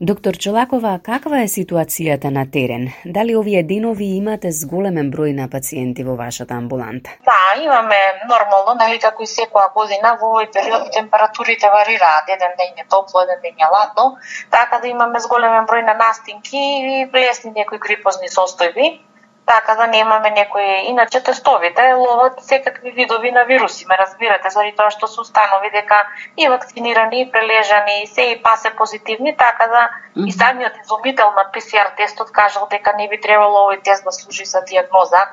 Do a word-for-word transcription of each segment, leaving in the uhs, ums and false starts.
Доктор Чолакова, каква е ситуацијата на терен? Дали овие денови имате зголемен број на пациенти во вашата амбуланта? Да, имаме нормално, нели како и секоја година во овој период температурите варираат, еден ден е топло, еден ден е ладно, така да имаме зголемен број на настинки и лесни некои грипозни состојби. Така да немаме некои, иначе тестовите ловат секакви видови на вируси, ме разбирате, заради тоа што се установи дека и вакцинирани, и прележани, и се и па се позитивни, така да mm-hmm. и самиот изумител на пе се ар тестот кажал дека не би требало овој тест да служи за диагноза.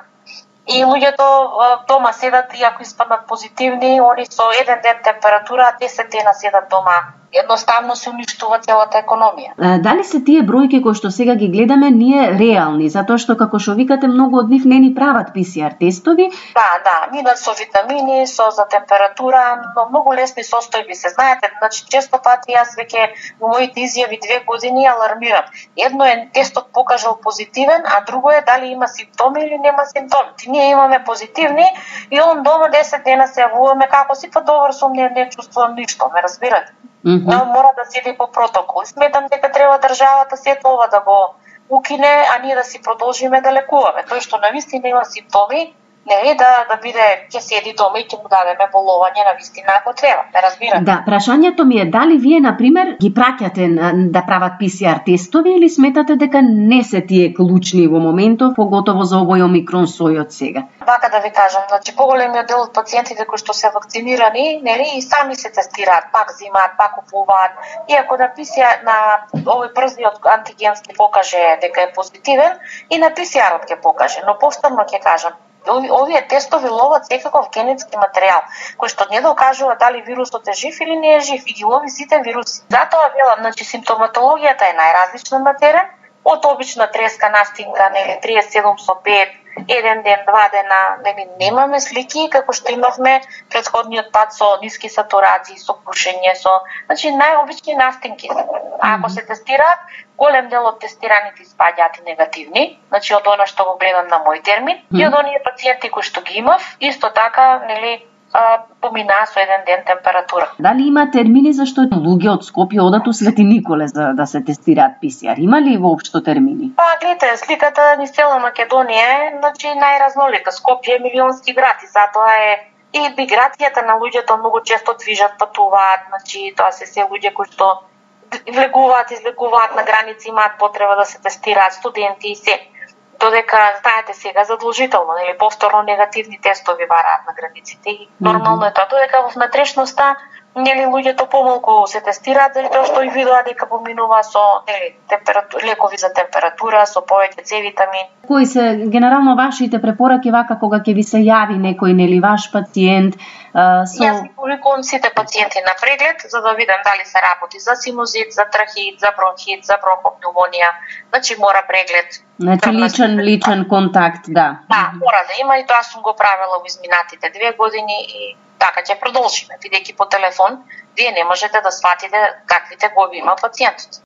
И луѓето дома седат и ако испаднат позитивни, они со еден ден температура, десет дена седат дома. Едноставно се уништува целата економија. А, дали се тие бројки кои што сега ги гледаме ние реални, затоа што како што викате многу од нив не ни прават пе се ар тестови? Да, да, минат со витамини, со за температура, но многу лесни состојби се знаете, значи често пати јас веќе во моите изјави две години алармирам. Едно е тестот покажал позитивен, а друго е дали има симптоми или нема симптоми. Ние имаме позитивни и он дома десет дена се јавуваме како си, па добар сум, не, не чувствувам ништо, ме разбирате? Mm-hmm. Мора да седи по протокол. Сметам дека треба државата сето ова да го укине, а ние да си продолжиме да лекуваме. Тој што навистина има симптоми, не е да да биде ќе седи дома и ќе му дадеме боловање навистина ако треба, да разбирате. Да, прашањето ми е дали вие на пример ги праќате да прават пе се ар тестови или сметате дека не се тие клучни во моментов, поготово за овој омикрон сојот сега? Вака да ви кажам, значи поголемиот дел од пациентите кои што се вакцинирани, нели и сами се тестираат, пак земаат, пак купуваат. И ако на пе се ар на овој брзиот антигенски покаже дека е позитивен, и на пе се арот ќе покаже, но повторно ќе кажам, овие тестови ловат секаков генетски материјал, кој што не докажува дали вирусот е жив или не е жив и ги лови сите вируси. Затоа велам, значи симптоматологијата е најразлична на терен, од обична треска, настинка, нели триесет и седум со пет, еден ден, два дена, нели немаме слики како што имавме претходниот пат со ниски сатурации, со пушење, со, значи најобични настинки. А ако се тестираат, голем дел од тестираните испаѓаат и негативни, значи од она што го гледам на мој термин, mm-hmm. и од оние пациенти кои што ги имав, исто така, нели, поминаа со еден ден температура. Дали има термини за што луѓе од Скопје одат у Свети Николе за да се тестираат пе се ар? Има ли воопшто термини? Па, гледате, сликата низ цела Македонија е, значи најразнолика. Скопје е милионски град и затоа е и миграцијата на луѓето многу често движат, патуваат, значи тоа се се луѓе кои што влегуваат, излегуваат на граници, имаат потреба да се тестираат, студенти и се. Додека, знаете сега, задолжително, или повторно негативни тестови бараат на границите и нормално е тоа. Додека во внатрешноста, нели луѓето помалку се тестираат, заради тоа што и видоа дека поминува со нели температура, лекови за температура, со повеќе С витамин. Кои се генерално вашите препораки вака кога ќе ви се јави некој нели ваш пациент? Uh, so... Јас ги повикувам сите пациенти на преглед за да видам дали се работи за синузит, за трахеит, за бронхит, за бронхопневмонија. Значи мора преглед. Значи личен личен контакт, да. Да, мора да има и тоа сум го правела во изминатите две години и така ќе продолжиме, бидејќи по телефон вие не можете да сватите какви тегоби има пациентот.